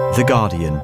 The Guardian.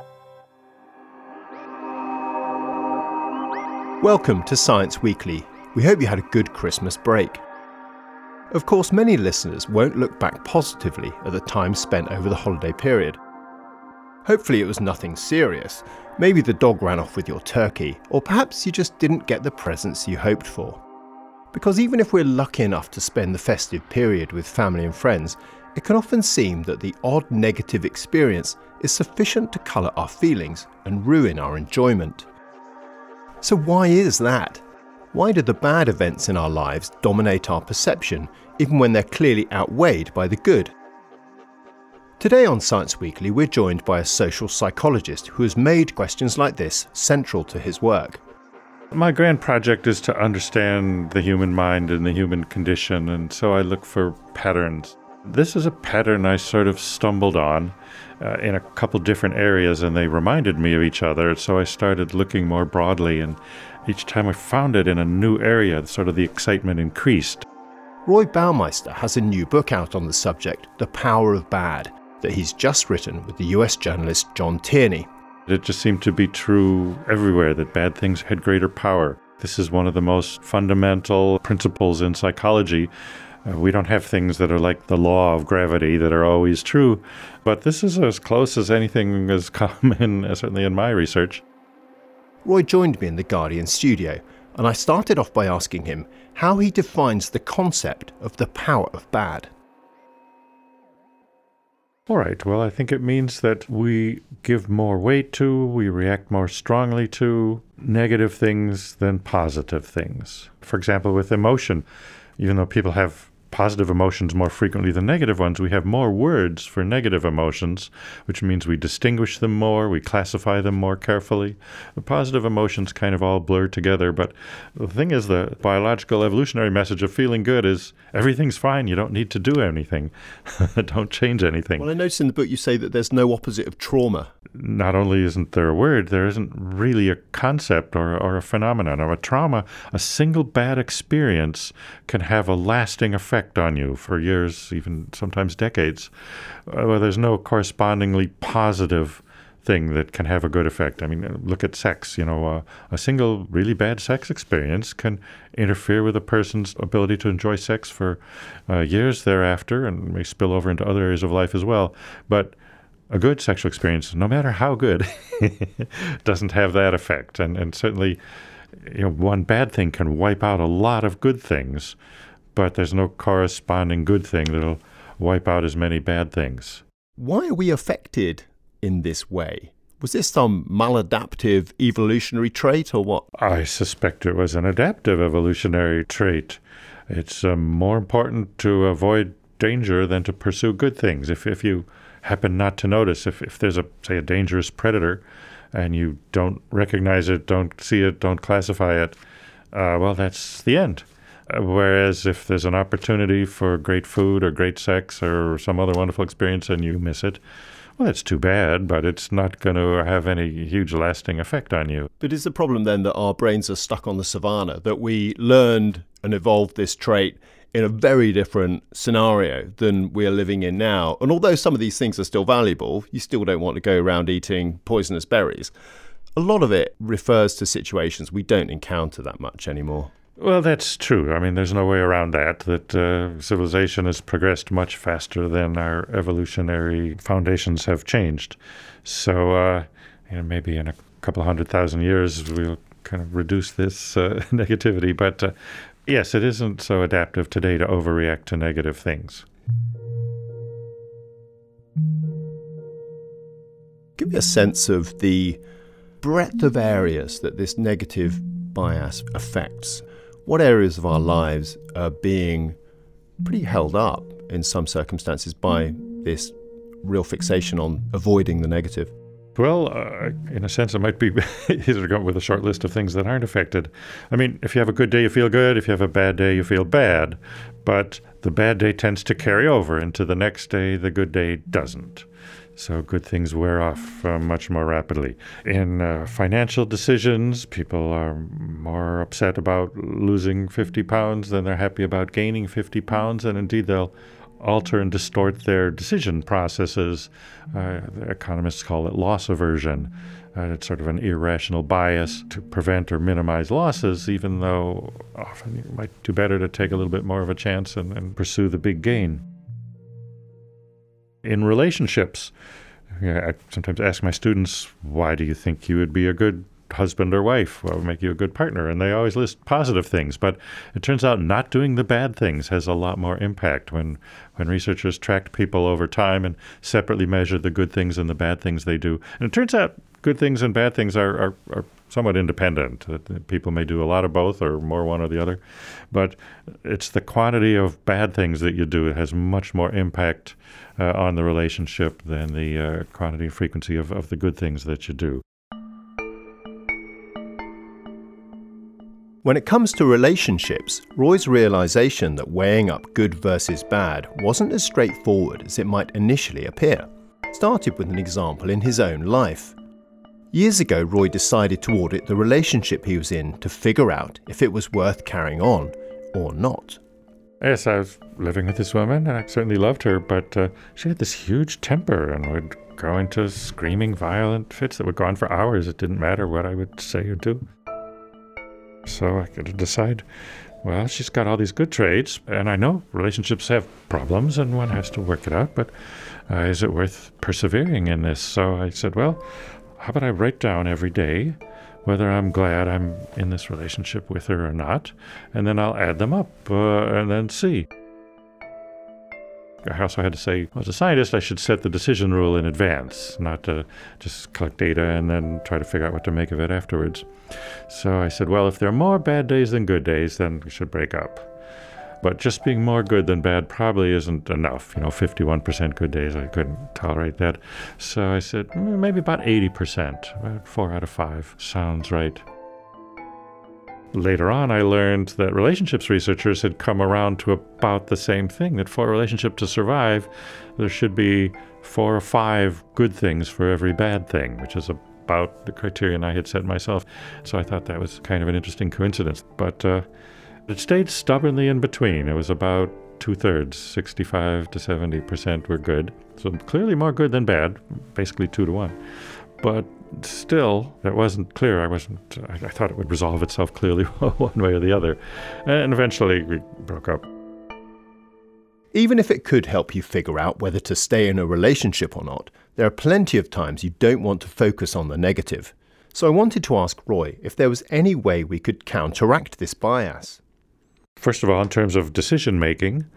Welcome to Science Weekly. We hope you had a good Christmas break. Of course, many listeners won't look back positively at the time spent over the holiday period. Hopefully it was nothing serious. Maybe the dog ran off with your turkey, or perhaps you just didn't get the presents you hoped for. Because even if we're lucky enough to spend the festive period with family and friends, it can often seem that the odd negative experience is sufficient to colour our feelings and ruin our enjoyment. So why is that? Why do the bad events in our lives dominate our perception, even when they're clearly outweighed by the good? Today on Science Weekly, we're joined by a social psychologist who has made questions like this central to his work. My grand project is to understand the human mind and the human condition, and so I look for patterns. This is a pattern I sort of stumbled on in a couple different areas, and they reminded me of each other, so I started looking more broadly, and each time I found it in a new area, sort of the excitement increased. Roy Baumeister has a new book out on the subject, The Power of Bad, that he's just written with the US journalist John Tierney. It just seemed to be true everywhere that bad things had greater power. This is one of the most fundamental principles in psychology. We don't have things that are like the law of gravity that are always true, but this is as close as anything has come in, certainly in my research. Roy joined me in the Guardian studio, and I started off by asking him how he defines the concept of the power of bad. All right, well, I think it means that we give more weight to, we react more strongly to negative things than positive things. For example, with emotion, even though people have positive emotions more frequently than negative ones, we have more words for negative emotions, which means we distinguish them more, we classify them more carefully. The positive emotions kind of all blur together, but the thing is, the biological evolutionary message of feeling good is everything's fine, you don't need to do anything. Don't change anything. Well, I noticed in the book you say that there's no opposite of trauma. Not only isn't there a word, there isn't really a concept or a phenomenon. Of a trauma, a single bad experience can have a lasting effect on you for years, even sometimes decades. Well, there's no correspondingly positive thing that can have a good effect. I mean, look at sex. A single really bad sex experience can interfere with a person's ability to enjoy sex for years thereafter, and may spill over into other areas of life as well. But a good sexual experience, no matter how good, doesn't have that effect. And certainly, one bad thing can wipe out a lot of good things, but there's no corresponding good thing that'll wipe out as many bad things. Why are we affected in this way? Was this some maladaptive evolutionary trait or what? I suspect it was an adaptive evolutionary trait. It's more important to avoid danger than to pursue good things. If you happen not to notice, if there's a dangerous predator and you don't recognize it, don't see it, don't classify it, well, that's the end. Whereas if there's an opportunity for great food or great sex or some other wonderful experience and you miss it, well, it's too bad, but it's not going to have any huge lasting effect on you. But is the problem then that our brains are stuck on the savannah, that we learned and evolved this trait in a very different scenario than we are living in now? And although some of these things are still valuable, you still don't want to go around eating poisonous berries. A lot of it refers to situations we don't encounter that much anymore. Well, that's true. I mean, there's no way around that civilization has progressed much faster than our evolutionary foundations have changed. So, maybe in a couple of 100,000 years, we'll kind of reduce this negativity. But yes, it isn't so adaptive today to overreact to negative things. Give me a sense of the breadth of areas that this negative bias affects. What areas of our lives are being pretty held up in some circumstances by this real fixation on avoiding the negative? Well, in a sense, it might be easier to go with a short list of things that aren't affected. I mean, if you have a good day, you feel good. If you have a bad day, you feel bad. But the bad day tends to carry over into the next day. The good day doesn't. So good things wear off much more rapidly. In financial decisions, people are more upset about losing 50 pounds than they're happy about gaining 50 pounds. And indeed, they'll alter and distort their decision processes. The economists call it loss aversion. It's sort of an irrational bias to prevent or minimize losses, even though often you might do better to take a little bit more of a chance and pursue the big gain. In relationships, I sometimes ask my students, why do you think you would be a good husband or wife? What would make you a good partner? And they always list positive things, but it turns out not doing the bad things has a lot more impact. When researchers tracked people over time and separately measured the good things and the bad things they do, and it turns out good things and bad things are somewhat independent. People may do a lot of both or more one or the other, but it's the quantity of bad things that you do that has much more impact on the relationship than the quantity and frequency of the good things that you do. When it comes to relationships, Roy's realization that weighing up good versus bad wasn't as straightforward as it might initially appear started with an example in his own life. Years ago, Roy decided to audit the relationship he was in to figure out if it was worth carrying on or not. Yes, I was living with this woman, and I certainly loved her, but she had this huge temper and would go into screaming, violent fits that would go on for hours. It didn't matter what I would say or do. So I could decide, well, she's got all these good traits, and I know relationships have problems and one has to work it out, but is it worth persevering in this? So I said, well, how about I write down every day whether I'm glad I'm in this relationship with her or not, and then I'll add them up and then see. I also had to say, well, as a scientist, I should set the decision rule in advance, not to just collect data and then try to figure out what to make of it afterwards. So I said, well, if there are more bad days than good days, then we should break up. But just being more good than bad probably isn't enough. 51% good days, I couldn't tolerate that. So I said, maybe about 80%, about 4 out of 5 sounds right. Later on, I learned that relationships researchers had come around to about the same thing, that for a relationship to survive, there should be 4 or 5 good things for every bad thing, which is about the criterion I had set myself. So I thought that was kind of an interesting coincidence. But it stayed stubbornly in between. It was about 2/3, 65 to 70% were good. So clearly more good than bad, basically 2 to 1. But still, that wasn't clear. I thought it would resolve itself clearly one way or the other. And eventually we broke up. Even if it could help you figure out whether to stay in a relationship or not, there are plenty of times you don't want to focus on the negative. So I wanted to ask Roy if there was any way we could counteract this bias. First of all, in terms of decision-making,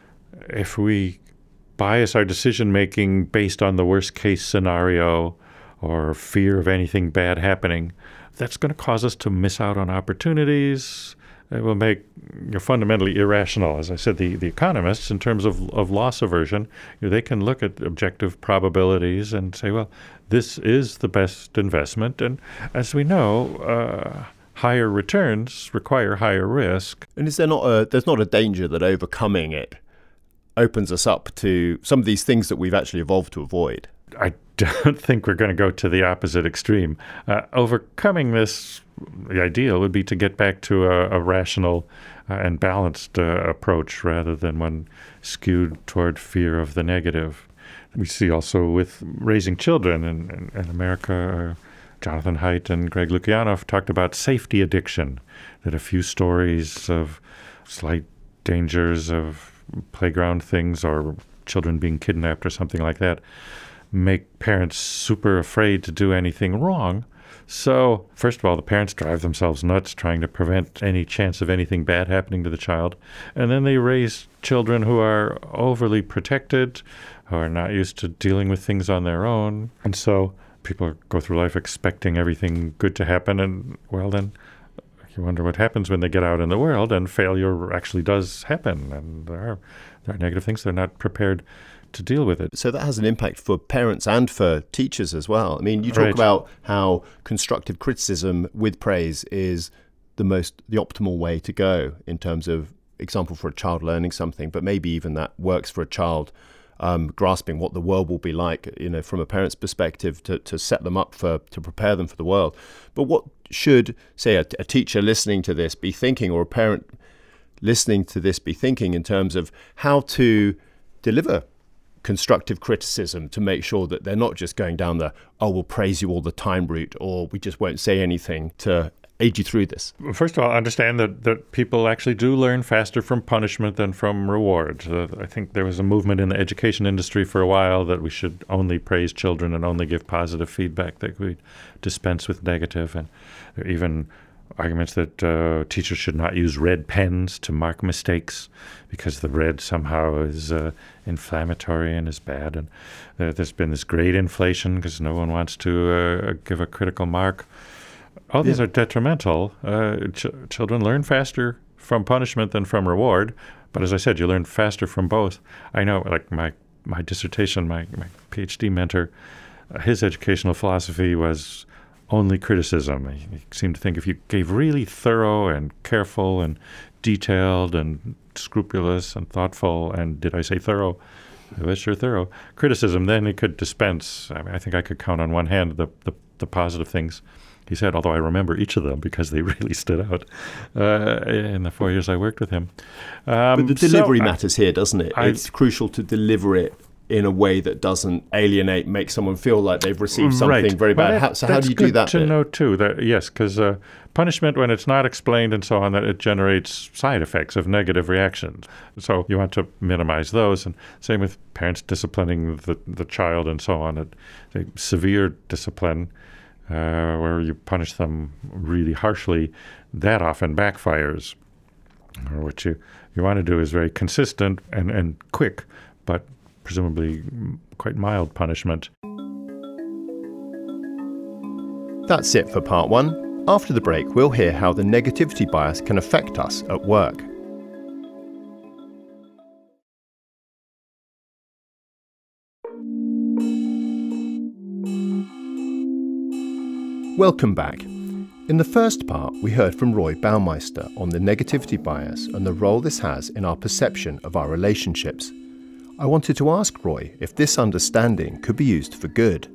if we bias our decision-making based on the worst-case scenario or fear of anything bad happening, that's going to cause us to miss out on opportunities. It will make you fundamentally irrational. As I said, the economists, in terms of loss aversion, they can look at objective probabilities and say, well, this is the best investment. And as we know, higher returns require higher risk. And is there there's not a danger that overcoming it opens us up to some of these things that we've actually evolved to avoid? I don't think we're going to go to the opposite extreme. Overcoming this, the ideal would be to get back to a rational and balanced approach rather than one skewed toward fear of the negative. We see also with raising children in America, Jonathan Haidt and Greg Lukianoff talked about safety addiction, that a few stories of slight dangers of playground things or children being kidnapped or something like that make parents super afraid to do anything wrong. So, first of all, the parents drive themselves nuts trying to prevent any chance of anything bad happening to the child. And then they raise children who are overly protected, who are not used to dealing with things on their own. And so people go through life expecting everything good to happen. And, well, then you wonder what happens when they get out in the world and failure actually does happen. And there are negative things. They're not prepared to deal with it. So that has an impact for parents and for teachers as well. I mean, you talk about how constructive criticism with praise is the optimal way to go in terms of example for a child learning something, but maybe even that works for a child grasping what the world will be like, from a parent's perspective to set them up to prepare them for the world. But what should, say, a teacher listening to this be thinking, or a parent listening to this be thinking in terms of how to deliver constructive criticism to make sure that they're not just going down the, oh, we'll praise you all the time route, or we just won't say anything to aid you through this? First of all, understand that people actually do learn faster from punishment than from reward. I think there was a movement in the education industry for a while that we should only praise children and only give positive feedback, that we dispense with negative. And there are even arguments that teachers should not use red pens to mark mistakes because the red somehow is inflammatory and is bad. And there's been this great inflation because no one wants to give a critical mark. All these are detrimental. Children learn faster from punishment than from reward. But as I said, you learn faster from both. I know, like my dissertation, my PhD mentor, his educational philosophy was only criticism. He seemed to think if you gave really thorough and careful and detailed and scrupulous and thoughtful, and did I say thorough? It was sure thorough. Criticism, then he could dispense. I mean, I think I could count on one hand the positive things he said, although I remember each of them because they really stood out in the 4 years I worked with him. But the delivery matters here, doesn't it? It's crucial to deliver it in a way that doesn't alienate, make someone feel like they've received something very bad. How do you do that? That's good to know too. Yes, because punishment, when it's not explained and so on, that it generates side effects of negative reactions. So you want to minimize those. And same with parents disciplining the child and so on. Severe discipline, where you punish them really harshly, that often backfires. Or what you want to do is very consistent and quick, but presumably quite mild punishment. That's it for part one. After the break, we'll hear how the negativity bias can affect us at work. Welcome back. In the first part, we heard from Roy Baumeister on the negativity bias and the role this has in our perception of our relationships. I wanted to ask Roy if this understanding could be used for good.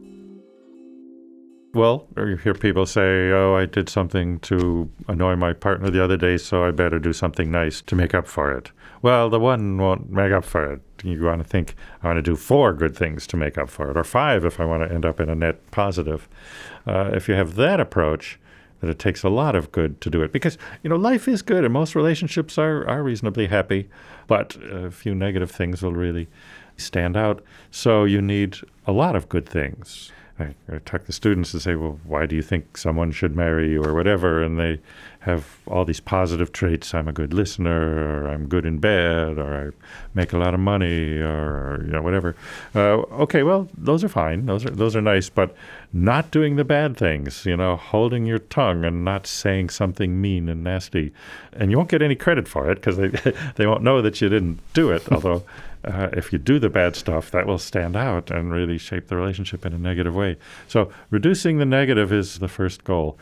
Well, you hear people say, oh, I did something to annoy my partner the other day, so I better do something nice to make up for it. Well, the one won't make up for it. You want to think, I want to do 4 good things to make up for it, or 5 if I want to end up in a net positive. If you have that approach, that it takes a lot of good to do it. Because, life is good and most relationships are reasonably happy, but a few negative things will really stand out. So you need a lot of good things. I talk to students and say, well, why do you think someone should marry you or whatever? And they have all these positive traits. I'm a good listener, or I'm good in bed, or I make a lot of money, or whatever. Okay, well, those are fine. Those are nice, but not doing the bad things, holding your tongue and not saying something mean and nasty. And you won't get any credit for it because they won't know that you didn't do it, although if you do the bad stuff, that will stand out and really shape the relationship in a negative way. So reducing the negative is the first goal.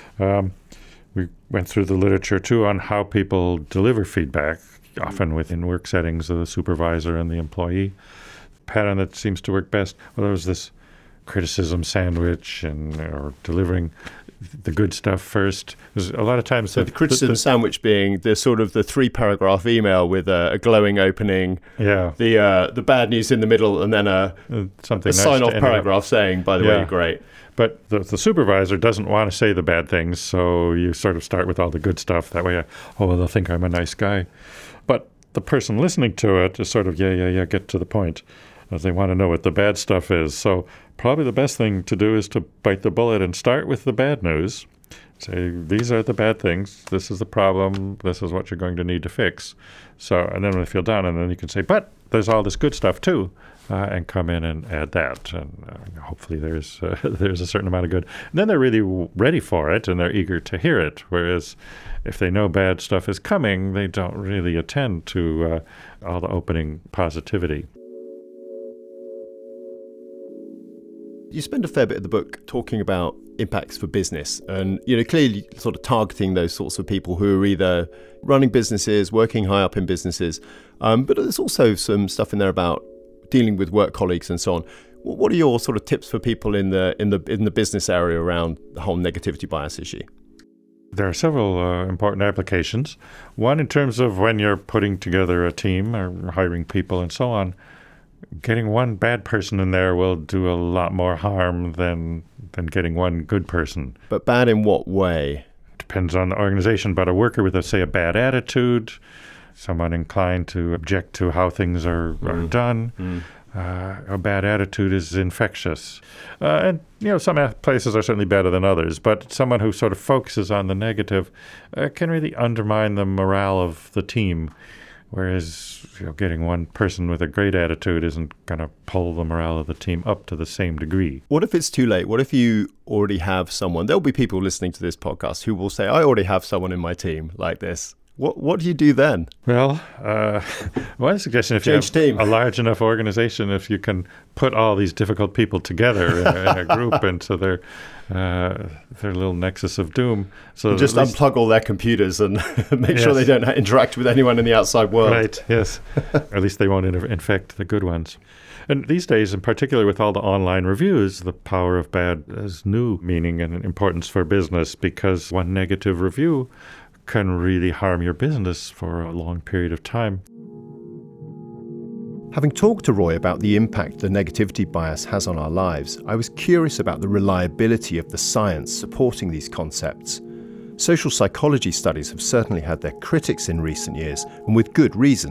We went through the literature, too, on how people deliver feedback, often within work settings of the supervisor and the employee. The pattern that seems to work best, well, there was this criticism sandwich or delivering the good stuff first. There's a lot of times... So the criticism sandwich being the sort of the 3-paragraph email with a glowing opening, the bad news in the middle, and then a sign-off paragraph saying, by the way, you're great. But the supervisor doesn't want to say the bad things, so you sort of start with all the good stuff. That way, they'll think I'm a nice guy. But the person listening to it is sort of, get to the point. They want to know what the bad stuff is. So probably the best thing to do is to bite the bullet and start with the bad news. Say, these are the bad things. This is the problem. This is what you're going to need to fix. So, and then when they feel down, and then you can say, but there's all this good stuff too, and come in and add that. And hopefully there's a certain amount of good. And then they're really ready for it, and they're eager to hear it. Whereas if they know bad stuff is coming, they don't really attend to all the opening positivity. You spend a fair bit of the book talking about impacts for business and, clearly sort of targeting those sorts of people who are either running businesses, working high up in businesses, but there's also some stuff in there about dealing with work colleagues and so on. What are your sort of tips for people in the business area around the whole negativity bias issue? There are several important applications. One, in terms of when you're putting together a team or hiring people and so on, getting one bad person in there will do a lot more harm than getting one good person. But bad in what way? Depends on the organization, but a worker with, say, a bad attitude, someone inclined to object to how things are done. A bad attitude is infectious. And, some places are certainly better than others, but someone who sort of focuses on the negative can really undermine the morale of the team, whereas getting one person with a great attitude isn't going to pull the morale of the team up to the same degree. What if it's too late? What if you already have someone? There'll be people listening to this podcast who will say, I already have someone in my team like this. What do you do then? Well, one suggestion, if you have team. a large enough organization, if you can put all these difficult people together in a group into their little nexus of doom. So and just unplug all their computers and make sure they don't interact with anyone in the outside world. Right, yes. At least they won't infect the good ones. And these days, in particular with all the online reviews, the power of bad has new meaning and importance for business, because one negative review can really harm your business for a long period of time. Having talked to Roy about the impact the negativity bias has on our lives, I was curious about the reliability of the science supporting these concepts. Social psychology studies have certainly had their critics in recent years, and with good reason.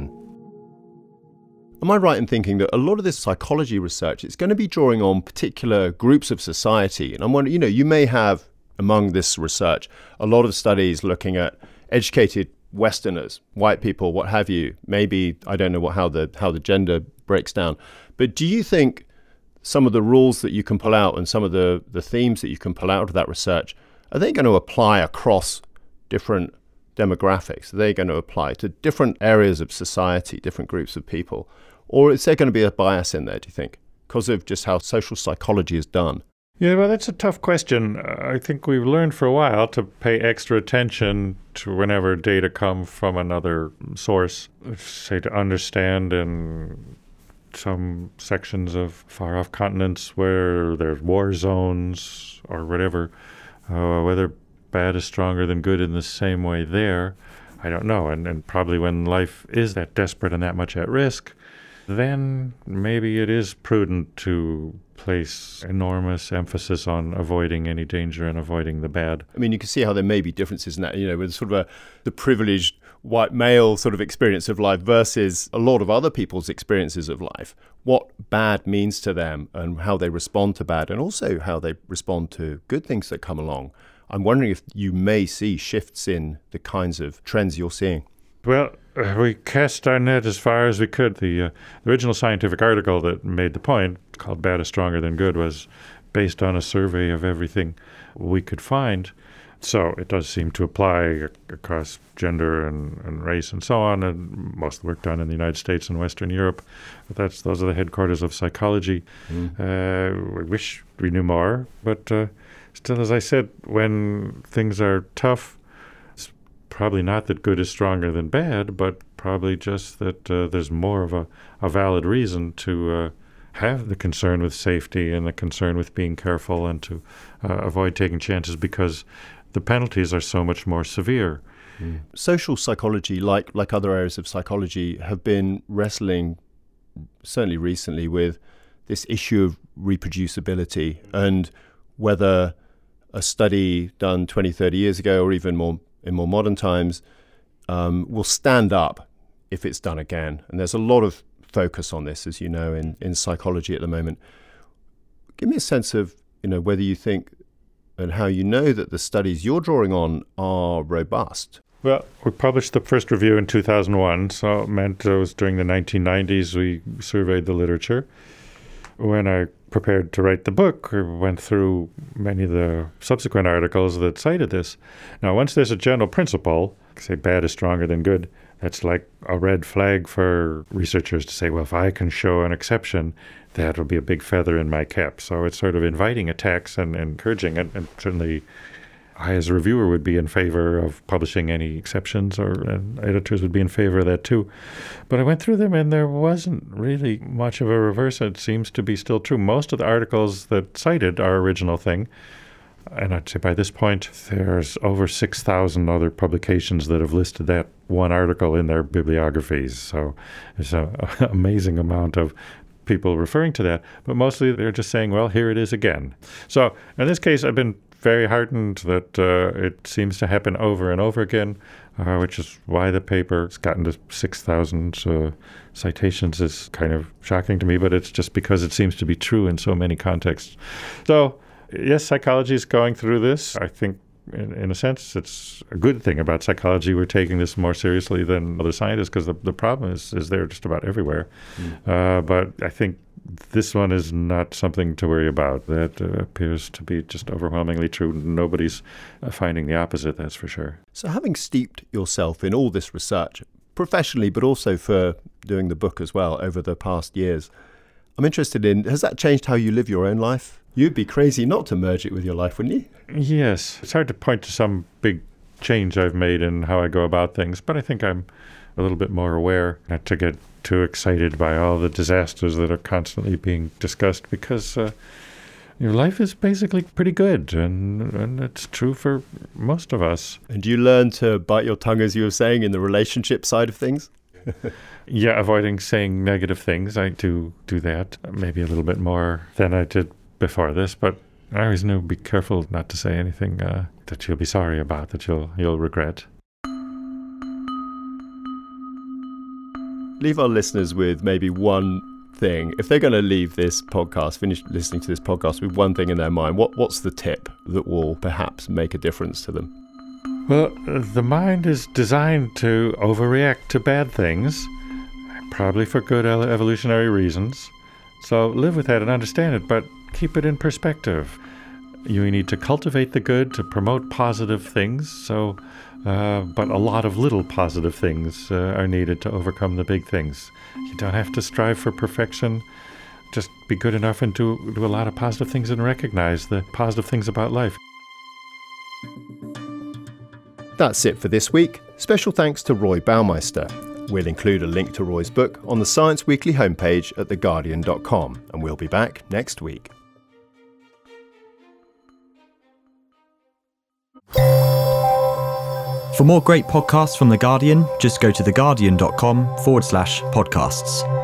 Am I right in thinking that a lot of this psychology research is going to be drawing on particular groups of society? And I'm wondering, you may have among this research a lot of studies looking at educated Westerners, white people, what have you. Maybe, I don't know how the gender breaks down. But do you think some of the rules that you can pull out and some of the themes that you can pull out of that research, are they going to apply across different demographics? Are they going to apply to different areas of society, different groups of people? Or is there going to be a bias in there, do you think, because of just how social psychology is done? Yeah, well, that's a tough question. I think we've learned for a while to pay extra attention to whenever data come from another source, say to understand in some sections of far-off continents where there's war zones or whatever, whether bad is stronger than good in the same way there, I don't know. And probably when life is that desperate and that much at risk, then maybe it is prudent to place enormous emphasis on avoiding any danger and avoiding the bad. I mean, you can see how there may be differences in that, with sort of the privileged white male sort of experience of life versus a lot of other people's experiences of life, what bad means to them and how they respond to bad, and also how they respond to good things that come along. I'm wondering if you may see shifts in the kinds of trends you're seeing. Well, we cast our net as far as we could. The original scientific article that made the point, called Bad is Stronger Than Good, was based on a survey of everything we could find. So it does seem to apply across gender and race and so on, and most of the work done in the United States and Western Europe. But those are the headquarters of psychology. We wish we knew more, but still, as I said, when things are tough, probably not that good is stronger than bad, but probably just that there's more of a valid reason to have the concern with safety and the concern with being careful and to avoid taking chances, because the penalties are so much more severe. Social psychology, like other areas of psychology, have been wrestling, certainly recently, with this issue of reproducibility and whether a study done 20, 30 years ago or even more in more modern times will stand up if it's done again. And there's a lot of focus on this, as you know, in psychology at the moment. Give me a sense of, whether you think and how you know that the studies you're drawing on are robust. Well, we published the first review in 2001, so it meant it was during the 1990s we surveyed the literature. When I prepared to write the book, I went through many of the subsequent articles that cited this. Now, once there's a general principle, say bad is stronger than good, that's like a red flag for researchers to say, well, if I can show an exception, that will be a big feather in my cap. So it's sort of inviting attacks and encouraging it. And certainly I, as a reviewer, would be in favor of publishing any exceptions, and editors would be in favor of that too. But I went through them, and there wasn't really much of a reverse. It seems to be still true. Most of the articles that cited our original thing, and I'd say by this point, there's over 6,000 other publications that have listed that one article in their bibliographies. So it's an amazing amount of people referring to that, but mostly they're just saying, well, here it is again. So in this case, I've been very heartened that it seems to happen over and over again, which is why the paper has gotten to 6,000 citations is kind of shocking to me, but it's just because it seems to be true in so many contexts. So, yes, psychology is going through this. I think in a sense, it's a good thing about psychology. We're taking this more seriously than other scientists because the problem is there just about everywhere. But I think this one is not something to worry about. That appears to be just overwhelmingly true. Nobody's finding the opposite, that's for sure. So having steeped yourself in all this research, professionally, but also for doing the book as well over the past years, I'm interested in, has that changed how you live your own life? You'd be crazy not to merge it with your life, wouldn't you? Yes. It's hard to point to some big change I've made in how I go about things, but I think I'm a little bit more aware not to get too excited by all the disasters that are constantly being discussed because your life is basically pretty good, and it's true for most of us. And do you learn to bite your tongue, as you were saying, in the relationship side of things? Yeah, avoiding saying negative things. I do that maybe a little bit more than I did before this, but I always knew be careful not to say anything that you'll be sorry about, that you'll regret. Leave our listeners with maybe one thing. If they're going to leave this podcast, finish listening to this podcast with one thing in their mind, what's the tip that will perhaps make a difference to them? Well, the mind is designed to overreact to bad things, probably for good evolutionary reasons. So live with that and understand it, but keep it in perspective. You need to cultivate the good, to promote positive things, but a lot of little positive things are needed to overcome the big things. You don't have to strive for perfection. Just be good enough and do a lot of positive things and recognize the positive things about life. That's it for this week. Special thanks to Roy Baumeister. We'll include a link to Roy's book on the Science Weekly homepage at theguardian.com, and we'll be back next week. For more great podcasts from The Guardian, just go to theguardian.com/podcasts.